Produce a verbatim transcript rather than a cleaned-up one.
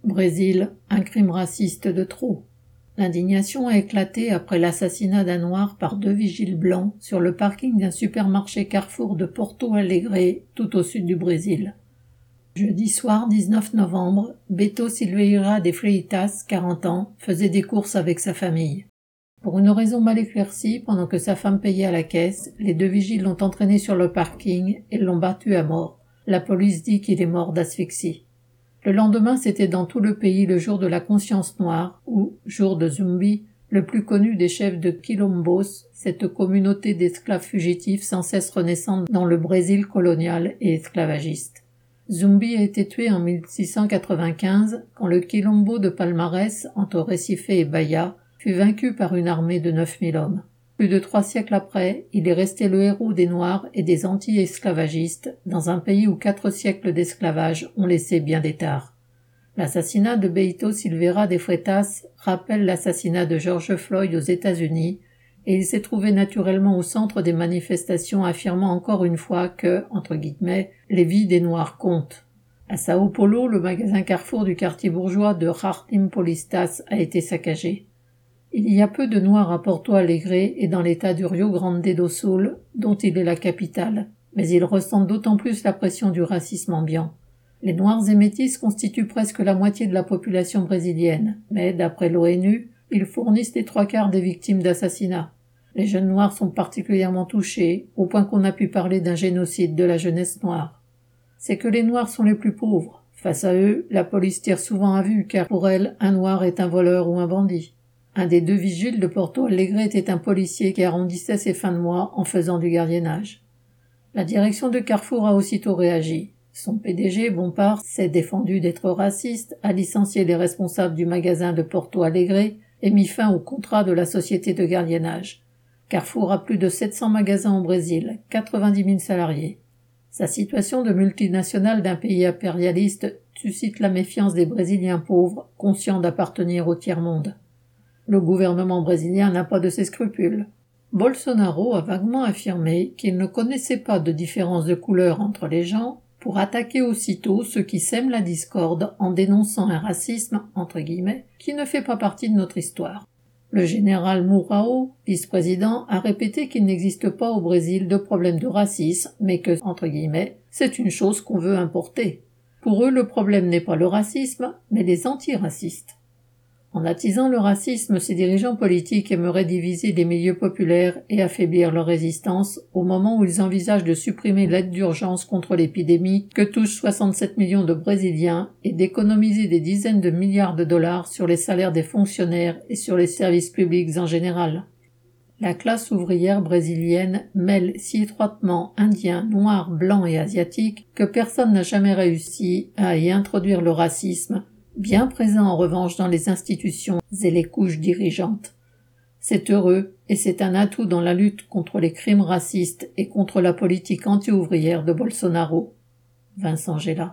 Brésil, un crime raciste de trop. L'indignation a éclaté après l'assassinat d'un noir par deux vigiles blancs sur le parking d'un supermarché Carrefour de Porto Alegre, tout au sud du Brésil. Jeudi soir dix-neuf novembre, Beto Silveira de Freitas, quarante ans, faisait des courses avec sa famille. Pour une raison mal éclaircie, pendant que sa femme payait à la caisse, les deux vigiles l'ont entraîné sur le parking et l'ont battu à mort. La police dit qu'il est mort d'asphyxie. Le lendemain, c'était dans tout le pays le jour de la conscience noire, ou jour de Zumbi, le plus connu des chefs de Quilombos, cette communauté d'esclaves fugitifs sans cesse renaissante dans le Brésil colonial et esclavagiste. Zumbi a été tué en mille six cent quatre-vingt-quinze, quand le Quilombo de Palmarès, entre Recife et Bahia, fut vaincu par une armée de neuf mille hommes. Plus de trois siècles après, il est resté le héros des Noirs et des anti-esclavagistes, dans un pays où quatre siècles d'esclavage ont laissé bien des tares. L'assassinat de Beto Silveira de Freitas rappelle l'assassinat de George Floyd aux États-Unis, et il s'est trouvé naturellement au centre des manifestations affirmant encore une fois que, entre guillemets, les vies des Noirs comptent. À Sao Paulo, le magasin Carrefour du quartier bourgeois de Jardim Paulistas a été saccagé. Il y a peu de Noirs à Porto Alegre et dans l'état du Rio Grande do Sul, dont il est la capitale, mais ils ressentent d'autant plus la pression du racisme ambiant. Les Noirs et Métis constituent presque la moitié de la population brésilienne, mais, d'après l'ONU, ils fournissent les trois quarts des victimes d'assassinats. Les jeunes Noirs sont particulièrement touchés, au point qu'on a pu parler d'un génocide de la jeunesse noire. C'est que les Noirs sont les plus pauvres. Face à eux, la police tire souvent à vue, car pour elle, un Noir est un voleur ou un bandit. Un des deux vigiles de Porto Alegre était un policier qui arrondissait ses fins de mois en faisant du gardiennage. La direction de Carrefour a aussitôt réagi. Son P D G, Bompard, s'est défendu d'être raciste, a licencié les responsables du magasin de Porto Alegre et mis fin au contrat de la société de gardiennage. Carrefour a plus de sept cents magasins au Brésil, quatre-vingt-dix mille salariés. Sa situation de multinationale d'un pays impérialiste suscite la méfiance des Brésiliens pauvres, conscients d'appartenir au tiers-monde. Le gouvernement brésilien n'a pas de ses scrupules. Bolsonaro a vaguement affirmé qu'il ne connaissait pas de différence de couleur entre les gens pour attaquer aussitôt ceux qui sèment la discorde en dénonçant un racisme, entre guillemets, qui ne fait pas partie de notre histoire. Le général Mourao, vice-président, a répété qu'il n'existe pas au Brésil de problème de racisme, mais que, entre guillemets, c'est une chose qu'on veut importer. Pour eux, le problème n'est pas le racisme, mais les antiracistes. En attisant le racisme, ces dirigeants politiques aimeraient diviser les milieux populaires et affaiblir leur résistance au moment où ils envisagent de supprimer l'aide d'urgence contre l'épidémie que touche soixante-sept millions de Brésiliens et d'économiser des dizaines de milliards de dollars sur les salaires des fonctionnaires et sur les services publics en général. La classe ouvrière brésilienne mêle si étroitement Indiens, Noirs, Blancs et Asiatiques que personne n'a jamais réussi à y introduire le racisme, bien présent en revanche dans les institutions et les couches dirigeantes. C'est heureux et c'est un atout dans la lutte contre les crimes racistes et contre la politique anti-ouvrière de Bolsonaro. Vincent Gela.